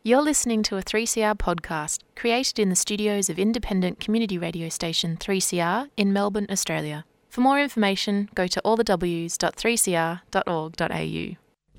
You're listening to a 3CR podcast created in the studios of independent community radio station 3CR in Melbourne, Australia. For more information, go to allthews.3cr.org.au.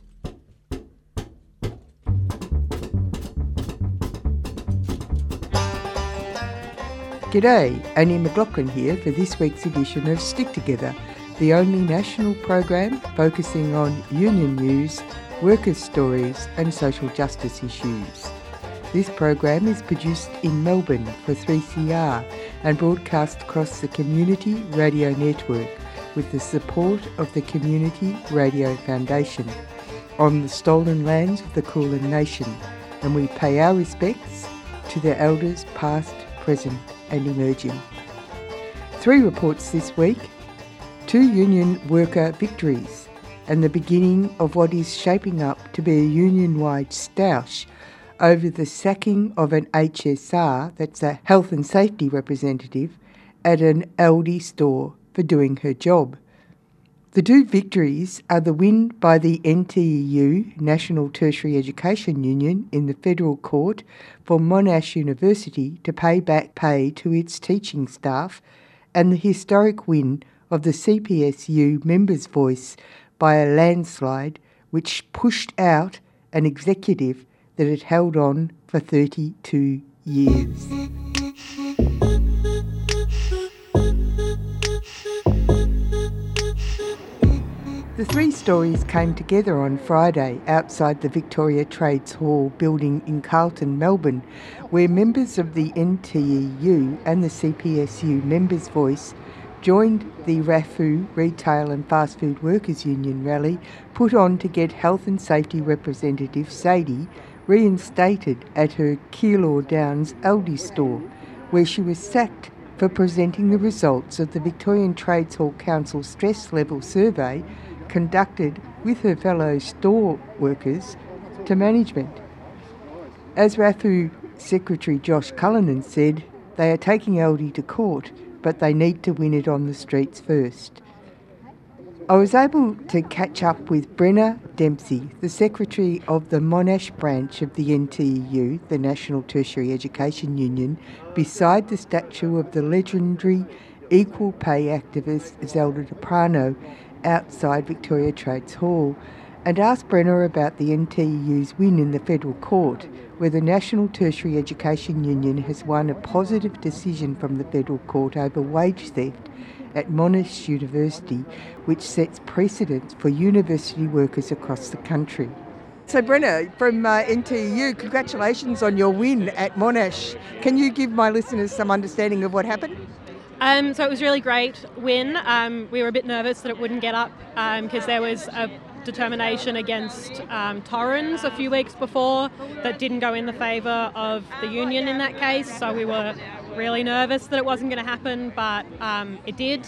G'day, Annie McLaughlin here for this week's edition of Stick Together, the only national program focusing on union news, workers' stories and social justice issues. This program is produced in Melbourne for 3CR and broadcast across the Community Radio Network with the support of the Community Radio Foundation on the stolen lands of the Kulin Nation, and we pay our respects to their elders past, present and emerging. 3 reports this week, 2 union worker victories and the beginning of what is shaping up to be a union-wide stoush over the sacking of an HSR, that's a health and safety representative, at an Aldi store for doing her job. The 2 victories are the win by the NTEU, National Tertiary Education Union, in the Federal Court for Monash University to pay back pay to its teaching staff, and the historic win of the CPSU Members' Voice by a landslide which pushed out an executive that had held on for 32 years. The 3 stories came together on Friday outside the Victoria Trades Hall building in Carlton, Melbourne, where members of the NTEU and the CPSU Members' Voice joined the RAFU Retail and Fast Food Workers Union rally put on to get health and safety representative Sadie reinstated at her Keilor Downs Aldi store, where she was sacked for presenting the results of the Victorian Trades Hall Council stress level survey conducted with her fellow store workers to management. As RAFU Secretary Josh Cullinan said, they are taking Aldi to court, but they need to win it on the streets first. I was able to catch up with Brenna Dempsey, the Secretary of the Monash branch of the NTEU, the National Tertiary Education Union, beside the statue of the legendary equal pay activist Zelda D'Aprano outside Victoria Trades Hall, and asked Brenna about the NTEU's win in the Federal Court, where the National Tertiary Education Union has won a positive decision from the Federal Court over wage theft at Monash University, which sets precedents for university workers across the country. So Brenna, from NTEU, congratulations on your win at Monash. Can you give my listeners some understanding of what happened? So it was a really great win. We were a bit nervous that it wouldn't get up because there was a determination against Torrens a few weeks before that didn't go in the favour of the union in that case. So we were really nervous that it wasn't going to happen, but it did.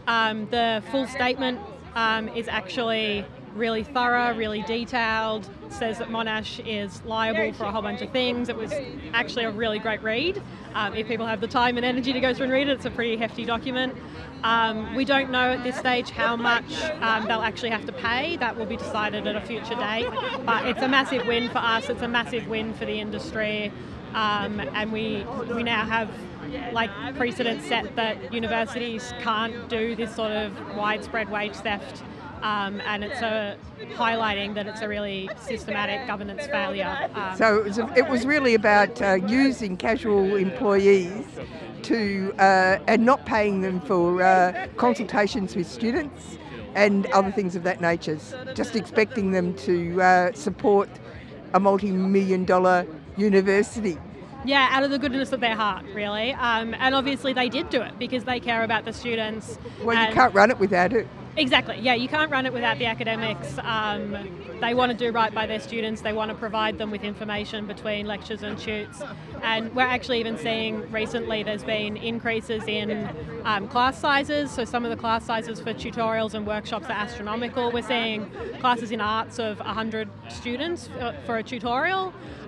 The full statement is actually really thorough, really detailed. It says that Monash is liable for a whole bunch of things. It was actually a really great read. If people have the time and energy to go through and read it, it's a pretty hefty document. We don't know at this stage how much they'll actually have to pay. That will be decided at a future date. But it's a massive win for us. It's a massive win for the industry. And we now have precedent set that universities can't do this sort of widespread wage theft. And it's highlighting that it's a really systematic governance failure. So it was really about using casual employees to and not paying them for consultations with students and other things of that nature, just expecting them to support a multi-million-dollar university. Yeah, out of the goodness of their heart, really. And obviously they did do it because they care about the students. Well, you can't run it without it. Exactly, yeah, you can't run it without the academics. They want to do right by their students. They want to provide them with information between lectures and tutes. And we're actually even seeing recently there's been increases in class sizes. So some of the class sizes for tutorials and workshops are astronomical. We're seeing classes in arts of 100 students for a tutorial.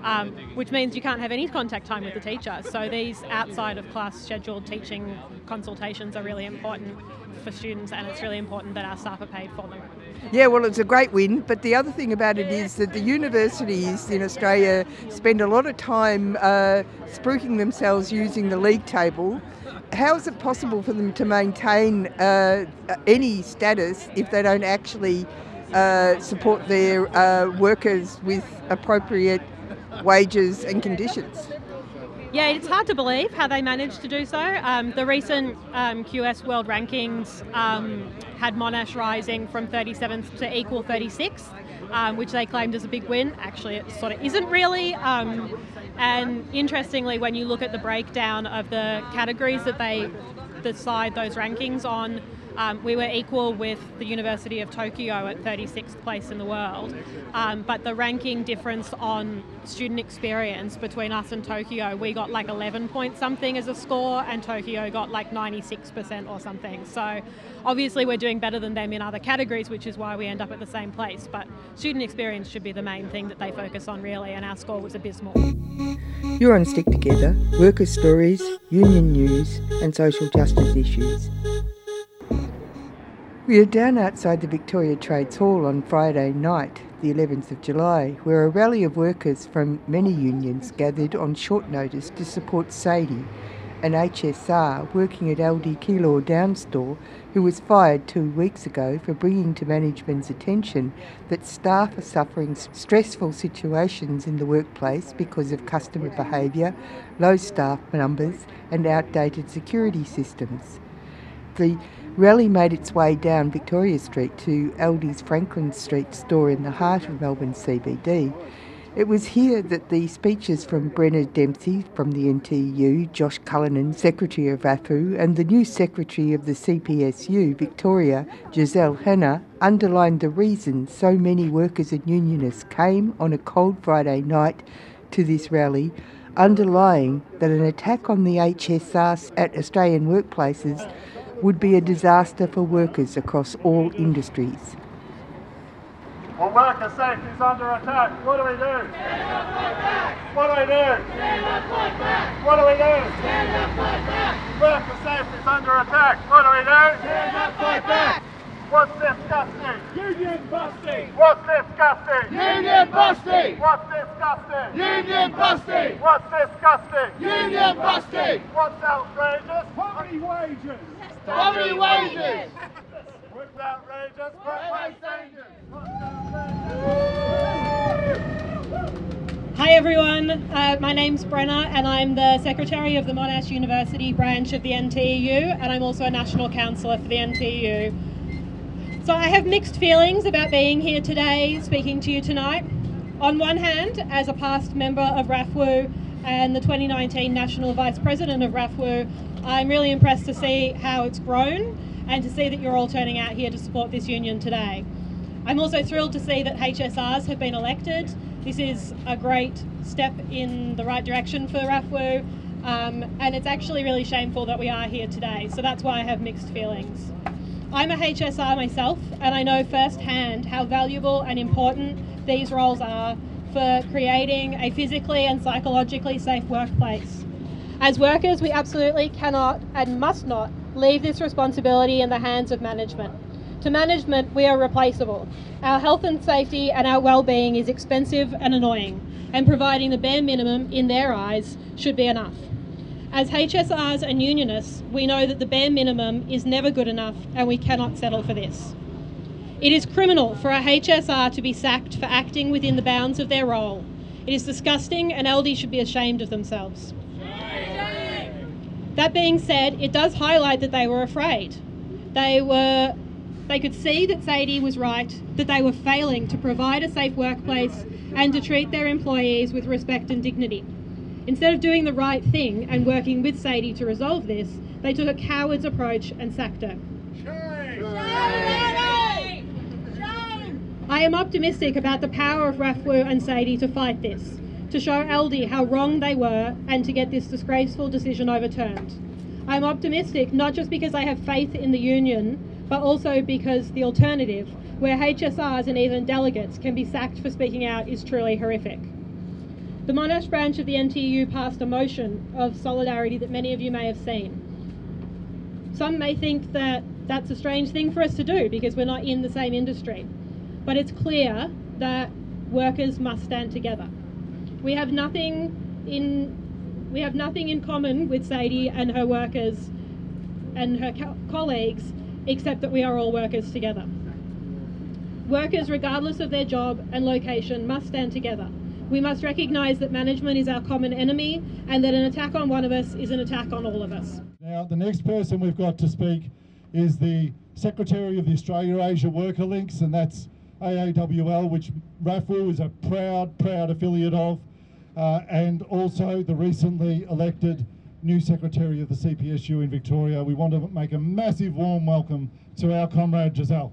which means you can't have any contact time with the teacher. So these outside of class scheduled teaching consultations are really important for students, and it's really important that our staff are paid for them. Yeah, well, it's a great win, but the other thing about it is that the universities in Australia spend a lot of time spruiking themselves using the league table. How is it possible for them to maintain any status if they don't actually support their workers with appropriate wages and conditions? Yeah, it's hard to believe how they managed to do so. The recent QS World Rankings had Monash rising from 37th to equal 36th, which they claimed as a big win. Actually, it sort of isn't really. And interestingly, when you look at the breakdown of the categories that they decide those rankings on, we were equal with the University of Tokyo at 36th place in the world. But the ranking difference on student experience between us and Tokyo, we got like 11 point something as a score, and Tokyo got like 96% or something. So obviously we're doing better than them in other categories, which is why we end up at the same place. But student experience should be the main thing that they focus on, really, and our score was abysmal. You're on Stick Together, worker stories, union news and social justice issues. We are down outside the Victoria Trades Hall on Friday night, the 11th of July, where a rally of workers from many unions gathered on short notice to support Sadie, an HSR working at Aldi Keilor Downs store, who was fired 2 weeks ago for bringing to management's attention that staff are suffering stressful situations in the workplace because of customer behaviour, low staff numbers and outdated security systems. The rally made its way down Victoria Street to Aldi's Franklin Street store in the heart of Melbourne CBD. It was here that the speeches from Brenna Dempsey from the NTU, Josh Cullinan, Secretary of AFU, and the new Secretary of the CPSU, Victoria, Giselle Hanna, underlined the reason so many workers and unionists came on a cold Friday night to this rally, underlying that an attack on the HSR at Australian workplaces would be a disaster for workers across all industries. Well, worker safety is under attack. What do we do? Stand up, fight back. What do we do? Stand up, fight back. What do we do? Stand up, fight back. Worker safety is under attack. What do we do? Stand up, fight back. What's disgusting? Union busting. What's disgusting? Union busting. What's disgusting? Union busting. What's disgusting? Union busting. What's outrageous? Poverty wages. Poverty wages. What's outrageous? Workplace changes. Hi everyone, my name's Brenna and I'm the Secretary of the Monash University branch of the NTEU, and I'm also a National Councillor for the NTEU. So I have mixed feelings about being here today, speaking to you tonight. On one hand, as a past member of RAFWU and the 2019 National Vice President of RAFWU, I'm really impressed to see how it's grown and to see that you're all turning out here to support this union today. I'm also thrilled to see that HSRs have been elected. This is a great step in the right direction for RAFWU, and it's actually really shameful that we are here today, so that's why I have mixed feelings. I'm a HSR myself, and I know firsthand how valuable and important these roles are for creating a physically and psychologically safe workplace. As workers, we absolutely cannot and must not leave this responsibility in the hands of management. To management, we are replaceable. Our health and safety and our well-being is expensive and annoying, and providing the bare minimum in their eyes should be enough. As HSRs and unionists, we know that the bare minimum is never good enough, and we cannot settle for this. It is criminal for a HSR to be sacked for acting within the bounds of their role. It is disgusting, and LD should be ashamed of themselves. That being said, it does highlight that they were afraid. They could see that Sadie was right, that they were failing to provide a safe workplace and to treat their employees with respect and dignity. Instead of doing the right thing and working with Sadie to resolve this, they took a coward's approach and sacked her. I am optimistic about the power of RAFWU and Sadie to fight this, to show LD how wrong they were and to get this disgraceful decision overturned. I am optimistic not just because I have faith in the union, but also because the alternative, where HSRs and even delegates can be sacked for speaking out, is truly horrific. The Monash branch of the NTEU passed a motion of solidarity that many of you may have seen. Some may think that that's a strange thing for us to do because we're not in the same industry, but it's clear that workers must stand together. We have nothing in common with Sadie and her workers and her colleagues except that we are all workers together. Workers, regardless of their job and location, must stand together. We must recognise that management is our common enemy and that an attack on one of us is an attack on all of us. Now, the next person we've got to speak is the Secretary of the Australia-Asia Worker Links, and that's AAWL, which RAFWU is a proud affiliate of, and also the recently elected new Secretary of the CPSU in Victoria. We want to make a massive warm welcome to our comrade Giselle.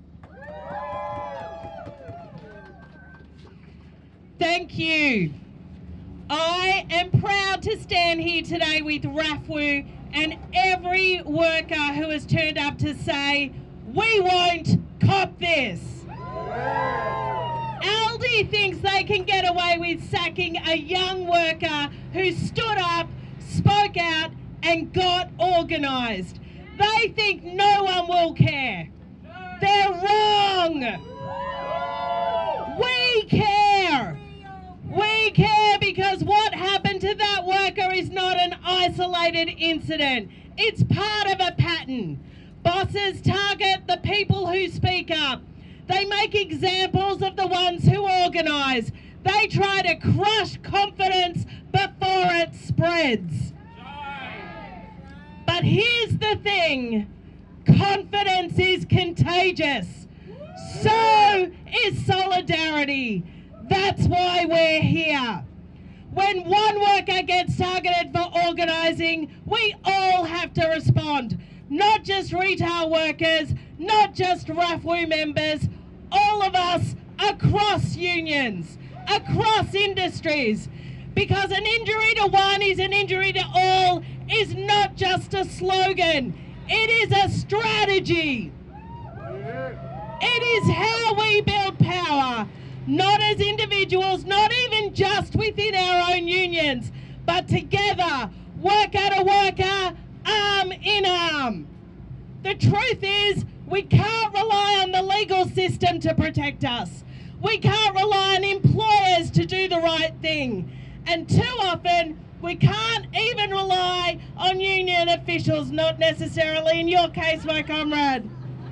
Thank you. I am proud to stand here today with RAFWU and every worker who has turned up to say, we won't cop this. ALDI thinks they can get away with sacking a young worker who stood up, spoke out and got organised. They think no one will care. They're wrong. We care. We care because what happened to that worker is not an isolated incident. It's part of a pattern. Bosses target the people who speak up. They make examples of the ones who organise. They try to crush confidence before it spreads. But here's the thing. Confidence is contagious. So is solidarity. That's why we're here. When one worker gets targeted for organising, we all have to respond. Not just retail workers, not just RAFWU members, all of us across unions, across industries. Because an injury to one is an injury to all is not just a slogan, it is a strategy. It is how we build power. Not as individuals, not even just within our own unions, but together, worker to worker, arm in arm. The truth is, we can't rely on the legal system to protect us. We can't rely on employers to do the right thing. And too often, we can't even rely on union officials, not necessarily in your case, my comrade.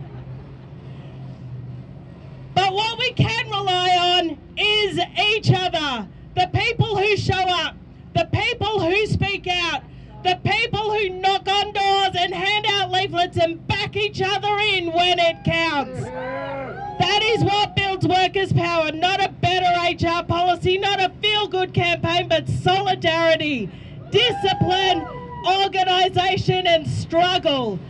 But what we can rely on is each other. The people who show up, the people who speak out, the people who knock on doors and hand out leaflets and back each other in when it counts. That is what builds workers' power, not a better HR policy, not a feel-good campaign, but solidarity, discipline, organisation and struggle.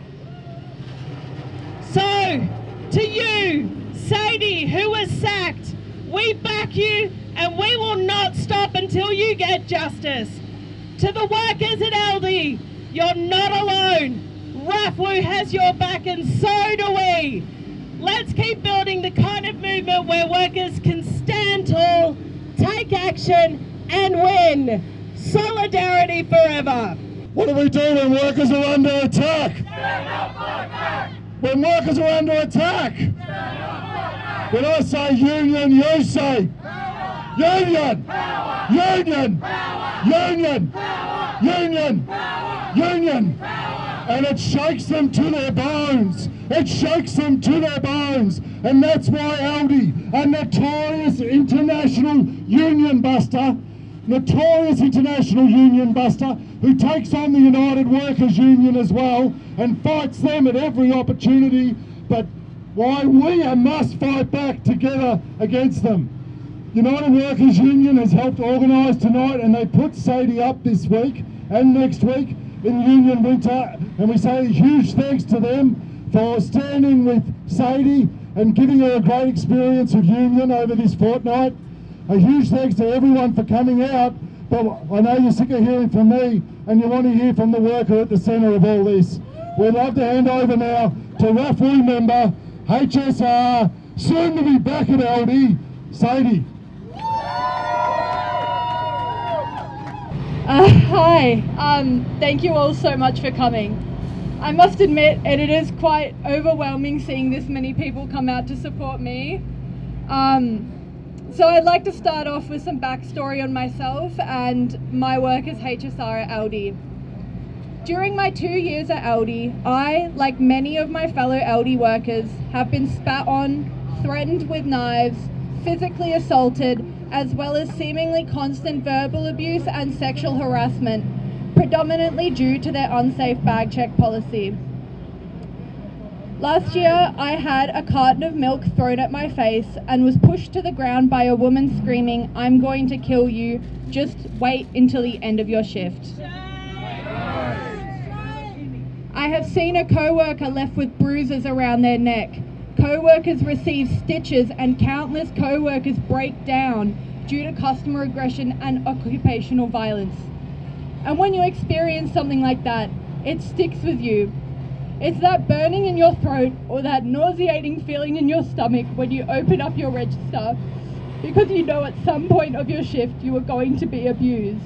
So, to you, Sadie, who was sacked, we back you and we will not stop until you get justice. To the workers at ALDI, you're not alone. RAFWU has your back and so do we. Let's keep building the kind of movement where workers can stand tall, take action and win. Solidarity forever. What do we do when workers are under attack? Stand up, fight back! When workers are under attack? Stand up, fight back! When I say union, you say Power! union! Power! Union! Power! Union! Power! Union! Power! Union! Power! And it shakes them to their bones. It shakes them to their bones. And that's why ALDI, a notorious international union buster, who takes on the United Workers Union as well and fights them at every opportunity, but why we must fight back together against them. United Workers Union has helped organise tonight, and they put Sadie up this week and next week in Union Winter, and we say huge thanks to them for standing with Sadie and giving her a great experience of union over this fortnight. A huge thanks to everyone for coming out, but I know you're sick of hearing from me and you want to hear from the worker at the centre of all this. We'd love to hand over now to RAFWU member, HSR, soon to be back at ALDI, Sadie. Hi, thank you all so much for coming. I must admit, it is quite overwhelming seeing this many people come out to support me. So I'd like to start off with some backstory on myself and my work as HSR at Aldi. During my 2 years at Aldi, I, like many of my fellow Aldi workers, have been spat on, threatened with knives, physically assaulted, as well as seemingly constant verbal abuse and sexual harassment, predominantly due to their unsafe bag check policy. Last year, I had a carton of milk thrown at my face and was pushed to the ground by a woman screaming, "I'm going to kill you, just wait until the end of your shift." I have seen a co-worker left with bruises around their neck. Co-workers receive stitches and countless co-workers break down due to customer aggression and occupational violence. And when you experience something like that, it sticks with you. It's that burning in your throat or that nauseating feeling in your stomach when you open up your register because you know at some point of your shift you are going to be abused.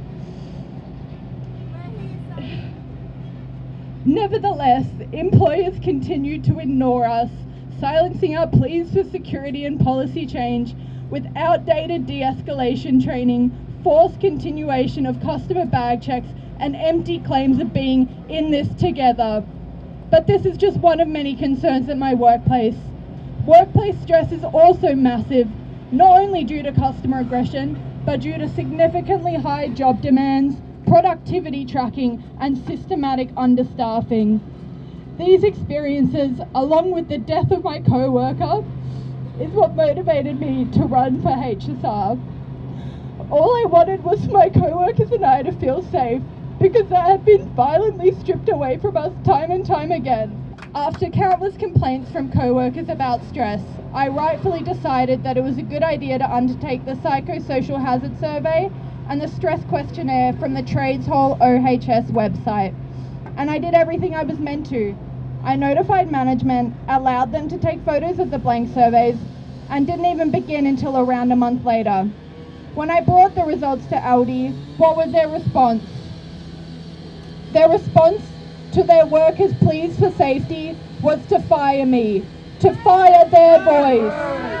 Nevertheless, employers continue to ignore us, silencing our pleas for security and policy change with outdated de-escalation training, forced continuation of customer bag checks, and empty claims of being in this together. But this is just one of many concerns at my workplace. Workplace stress is also massive, not only due to customer aggression, but due to significantly high job demands, productivity tracking, and systematic understaffing. These experiences, along with the death of my co-worker, is what motivated me to run for HSR. All I wanted was for my co-workers and I to feel safe, because they have been violently stripped away from us time and time again. After countless complaints from co-workers about stress, I rightfully decided that it was a good idea to undertake the psychosocial hazard survey and the stress questionnaire from the Trades Hall OHS website. And I did everything I was meant to. I notified management, allowed them to take photos of the blank surveys, and didn't even begin until around a month later. When I brought the results to Aldi, what was their response? Their response to their workers' pleas for safety was to fire me, to fire their voice.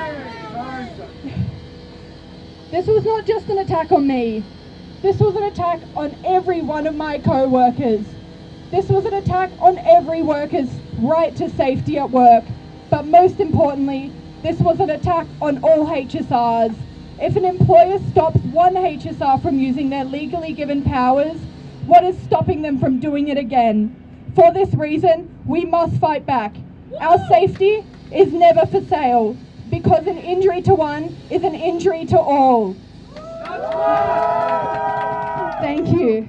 This was not just an attack on me. This was an attack on every one of my co-workers. This was an attack on every worker's right to safety at work. But most importantly, this was an attack on all HSRs. If an employer stops one HSR from using their legally given powers, what is stopping them from doing it again? For this reason, we must fight back. Our safety is never for sale, because an injury to one is an injury to all. Thank you.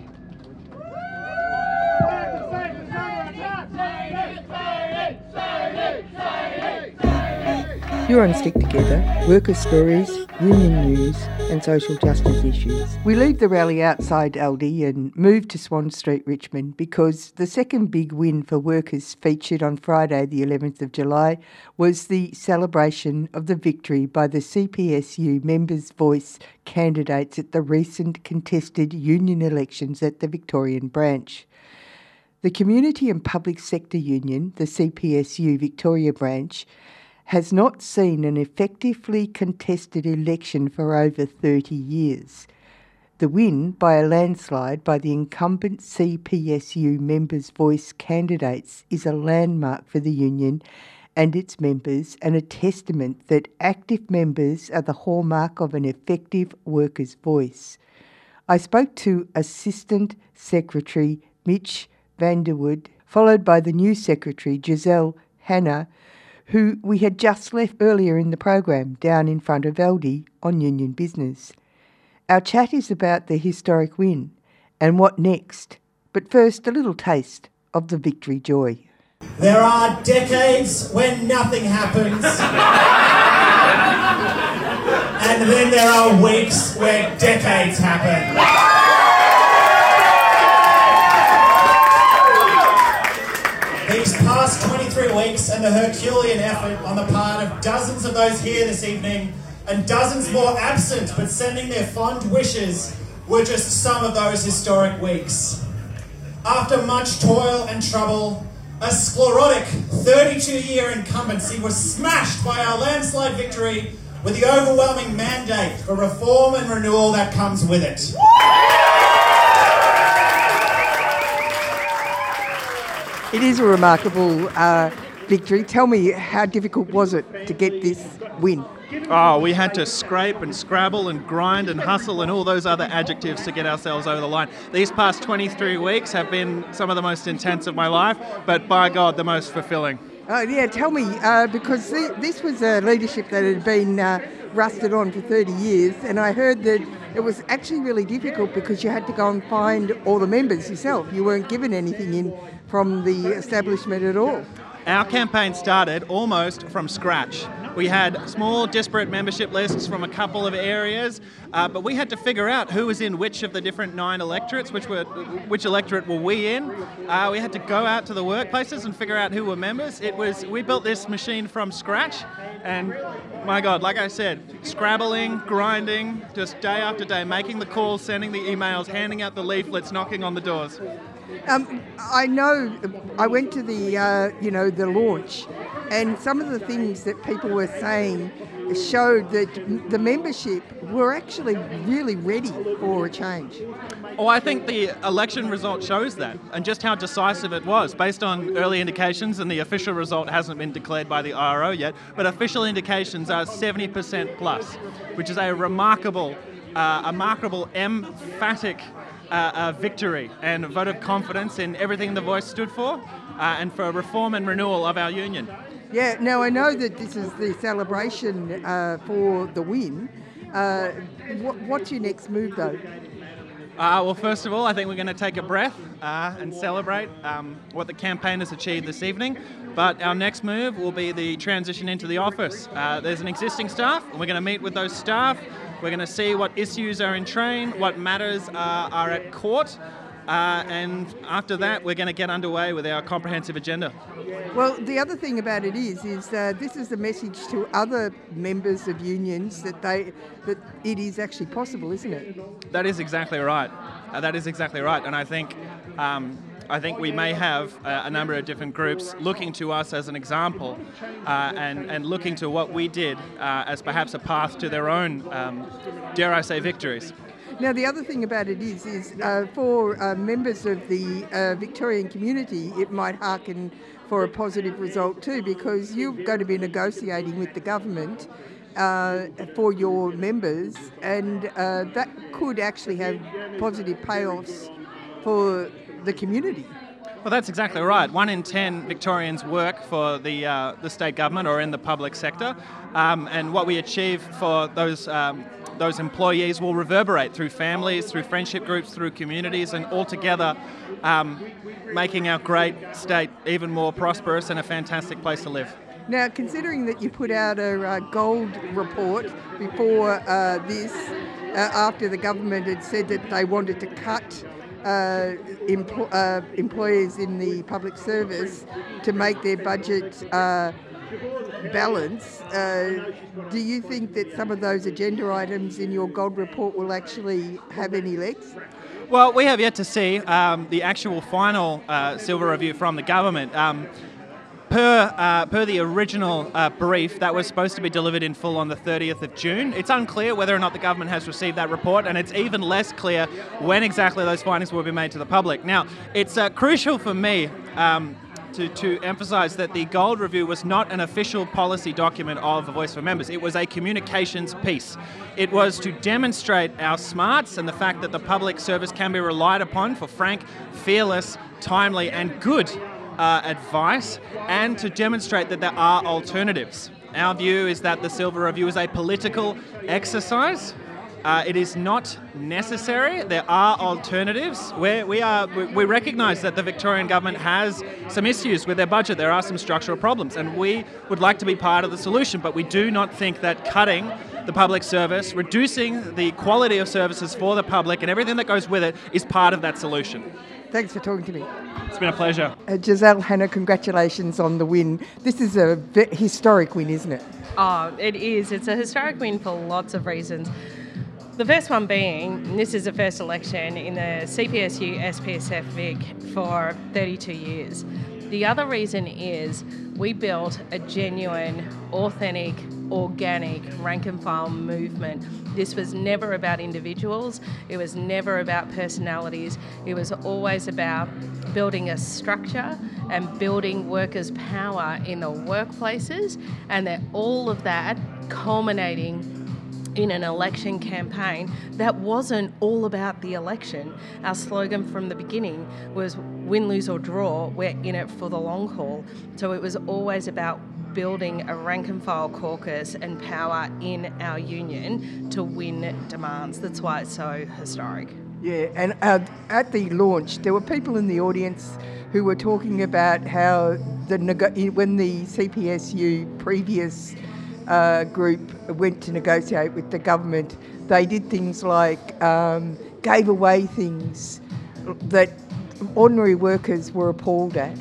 You're on Stick Together, worker stories, union news and social justice issues. We leave the rally outside Aldi and move to Swan Street, Richmond, because the second big win for workers featured on Friday the 11th of July was the celebration of the victory by the CPSU Members' Voice candidates at the recent contested union elections at the Victorian branch. The Community and Public Sector Union, the CPSU Victoria branch, has not seen an effectively contested election for over 30 years. The win by a landslide by the incumbent CPSU Members' Voice candidates is a landmark for the union and its members, and a testament that active members are the hallmark of an effective workers' voice. I spoke to Assistant Secretary Mitch Vanderwood, followed by the new Secretary Giselle Hanna, who we had just left earlier in the program down in front of Aldi on union business. Our chat is about the historic win and what next, but first a little taste of the victory joy. There are decades when nothing happens, and then there are weeks where decades happen. These past 23 weeks and the Herculean effort on the part of dozens of those here this evening and dozens more absent but sending their fond wishes were just some of those historic weeks. After much toil and trouble, a sclerotic 32-year incumbency was smashed by our landslide victory with the overwhelming mandate for reform and renewal that comes with it. It is a remarkable victory. Tell me, how difficult was it to get this win? Oh, we had to scrape and scrabble and grind and hustle and all those other adjectives to get ourselves over the line. These past 23 weeks have been some of the most intense of my life, but by God, the most fulfilling. Oh, yeah, tell me, because this was a leadership that had been rusted on for 30 years, and I heard that it was actually really difficult because you had to go and find all the members yourself. You weren't given anything in from the establishment at all. Our campaign started almost from scratch. We had small, disparate membership lists from a couple of areas, but we had to figure out who was in which of the different 9 electorates, which electorate were we in. We had to go out to the workplaces and figure out who were members. We built this machine from scratch, and my God, like I said, scrabbling, grinding, just day after day, making the calls, sending the emails, handing out the leaflets, knocking on the doors. I know I went to the launch, and some of the things that people were saying showed that the membership were actually really ready for a change. Oh, I think the election result shows that, and just how decisive it was, based on early indications, and the official result hasn't been declared by the IRO yet, but official indications are 70% plus, which is a remarkable, emphatic victory and a vote of confidence in everything the Voice stood for, and for reform and renewal of our union. Yeah, now I know that this is the celebration for the win. What's your next move, though? Well, first of all, I think we're going to take a breath and celebrate what the campaign has achieved this evening. But our next move will be the transition into the office. There's an existing staff, and we're going to meet with those staff. We're going to see what issues are in train, what matters are at court, and after that, we're going to get underway with our comprehensive agenda. Well, the other thing about it is this is a message to other members of unions that it is actually possible, isn't it? That is exactly right. And I think we may have a number of different groups looking to us as an example, and looking to what we did as perhaps a path to their own, dare I say, victories. Now, the other thing about it is for members of the Victorian community, it might hearken for a positive result too, because you're going to be negotiating with the government for your members, and that could actually have positive payoffs for the community. Well, that's exactly right. 1 in 10 Victorians work for the state government or in the public sector, and what we achieve for those employees will reverberate through families, through friendship groups, through communities, and altogether making our great state even more prosperous and a fantastic place to live. Now, considering that you put out a gold report before this, after the government had said that they wanted to cut employees in the public service to make their budget balance, do you think that some of those agenda items in your gold report will actually have any legs? Well, we have yet to see the actual final silver review from the government. Per the original brief, that was supposed to be delivered in full on the 30th of June. It's unclear whether or not the government has received that report, and it's even less clear when exactly those findings will be made to the public. Now, it's crucial for me to emphasise that the Gold Review was not an official policy document of the Voice for Members. It was a communications piece. It was to demonstrate our smarts and the fact that the public service can be relied upon for frank, fearless, timely and good advice, and to demonstrate that there are alternatives. Our view is that the Silver Review is a political exercise. It is not necessary. There are alternatives. We recognise that the Victorian government has some issues with their budget. There are some structural problems, and we would like to be part of the solution, but we do not think that cutting the public service, reducing the quality of services for the public and everything that goes with it is part of that solution. Thanks for talking to me. It's been a pleasure. Giselle, Hannah, congratulations on the win. This is a historic win, isn't it? Oh, it is. It's a historic win for lots of reasons. The first one being, this is the first election in the CPSU SPSF Vic for 32 years. The other reason is we built a genuine, authentic, organic rank and file movement. This was never about individuals. It was never about personalities. It was always about building a structure and building workers' power in the workplaces, and that all of that culminating in an election campaign that wasn't all about the election. Our slogan from the beginning was win, lose or draw, we're in it for the long haul. So it was always about building a rank and file caucus and power in our union to win demands. That's why it's so historic. Yeah, and at the launch, there were people in the audience who were talking about how when the CPSU previous group went to negotiate with the government, they did things like gave away things that ordinary workers were appalled at.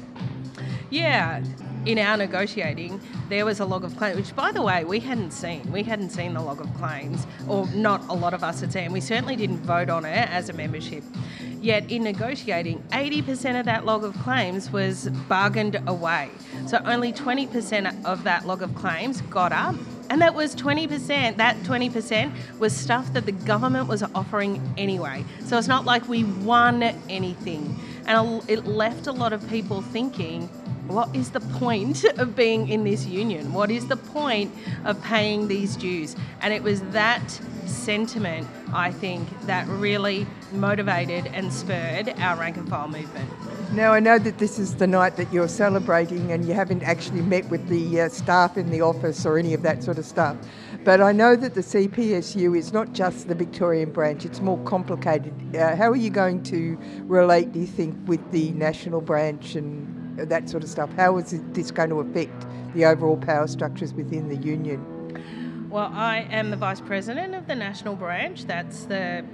Yeah, in our negotiating, there was a log of claims, which, by the way, we hadn't seen. We hadn't seen the log of claims, or not a lot of us had seen. We certainly didn't vote on it as a membership. Yet in negotiating, 80% of that log of claims was bargained away. So only 20% of that log of claims got up. And that was 20%. That 20% was stuff that the government was offering anyway. So it's not like we won anything. And it left a lot of people thinking, what is the point of being in this union? What is the point of paying these dues? And it was that sentiment, I think, that really motivated and spurred our rank and file movement. Now, I know that this is the night that you're celebrating and you haven't actually met with the staff in the office or any of that sort of stuff, but I know that the CPSU is not just the Victorian branch, it's more complicated. How are you going to relate, do you think, with the national branch and that sort of stuff? How is this going to affect the overall power structures within the union? Well, I am the Vice President of the National Branch. That's the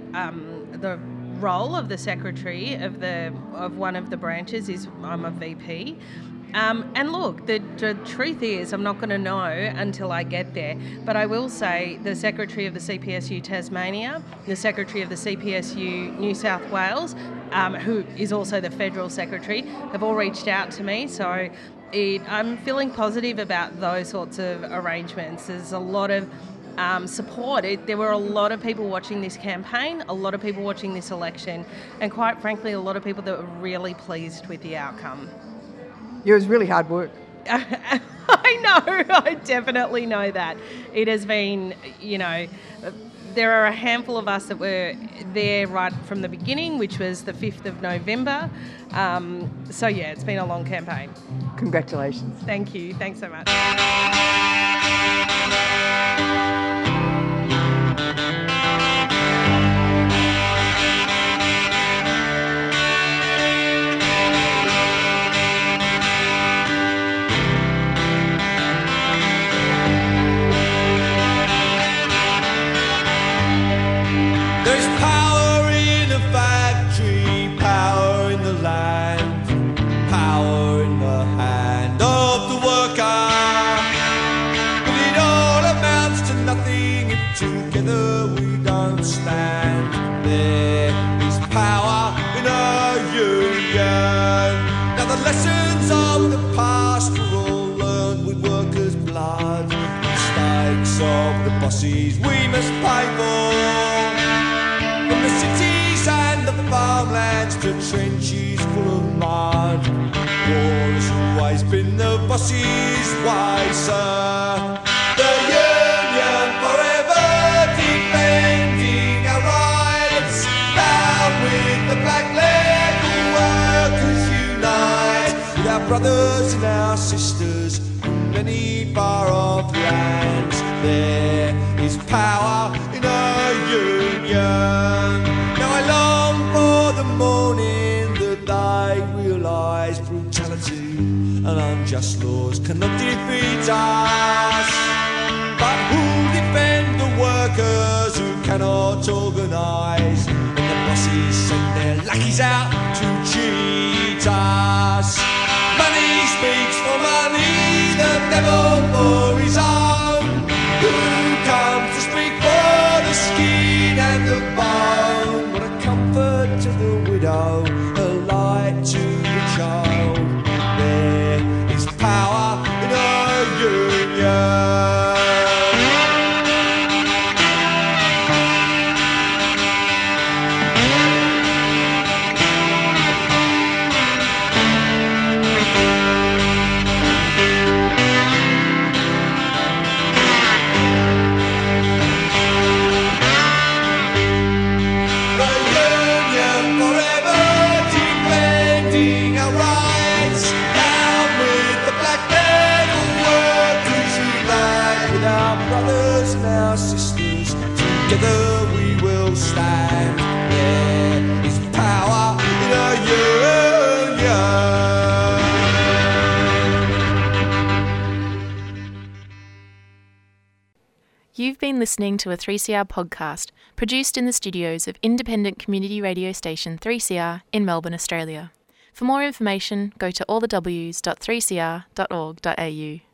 role of the Secretary of one of the branches is I'm a VP. And look, the truth is I'm not going to know until I get there. But I will say the Secretary of the CPSU Tasmania, the Secretary of the CPSU New South Wales, who is also the Federal Secretary, have all reached out to me. So I'm feeling positive about those sorts of arrangements. There's a lot of support. There were a lot of people watching this campaign, a lot of people watching this election, and quite frankly, a lot of people that were really pleased with the outcome. It was really hard work. I know, I definitely know that. It has been, there are a handful of us that were there right from the beginning, which was the 5th of November. So yeah, it's been a long campaign. Congratulations. Thank you. Thanks so much. Together we don't stand. There is power in our union. Now the lessons of the past were all learned with workers' blood. Mistakes of the bosses we must pay for. From the cities and the farmlands to trenches full of mud. War has always been the bosses' way, sir. The union forever defending our rights. Down with the black leg, all workers unite. With our brothers and our sisters from many far-off lands. There is power in our union. Now I long for the morning that they realise brutality and unjust laws cannot defeat us. But who'll defend the workers who cannot organise? And the bosses send their lackeys out to cheat us. Money speaks for money, the devil for his own. Who comes to speak for the skin and widow, a light to the child. There is power in a union. Together we will stand. There is power in a union. You've been listening to a 3CR podcast produced in the studios of independent community radio station 3CR in Melbourne, Australia. For more information, go to allthews.3cr.org.au.